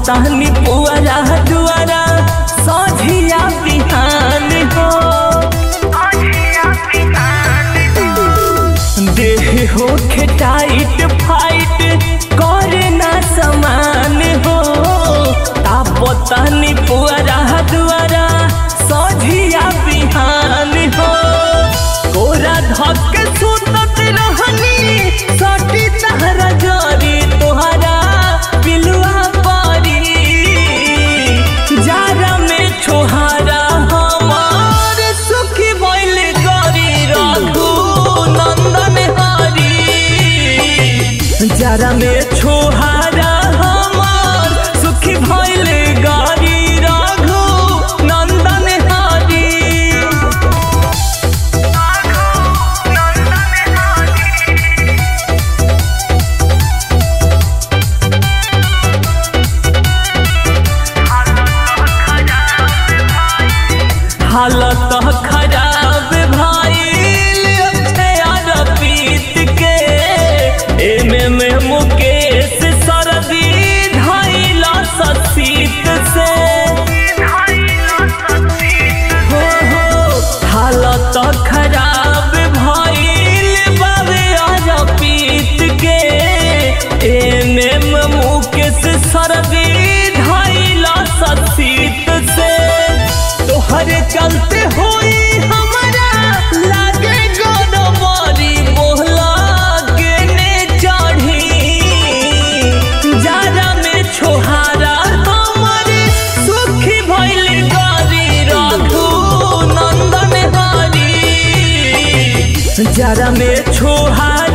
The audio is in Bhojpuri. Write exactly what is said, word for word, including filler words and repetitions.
तापतानी पुआरा दुआरा सोझिया बिहान हो देह हो टाइट फाइट करे ना समान हो तापतानी पुआरा दुआरा सोझिया बिहान हो कोरा धक सुतत रहनी सटी तहरा जरी तोहरा पिलुआ परी जारा में छोहारा हमार सुखी भइल गरी रघु नंदन हरी जारा में छोहारा हमार सुखी भइल गरी रघु नंदन हरी हालत खराब भइल अक्षय पीत के एमे में मुकेश सरदी धइला ससीत से हो हो हालत खराब भइल बाबे आज पीत के एमे में मुकेश सरदी धइला ससीत से तोहरे चलते होई हमारा लागे गोदमरी बोहला गेने चढ़ी जारा में छोहारा हमारे सुखी भइल गरी रघु नंदन हरी जारा में छोहारा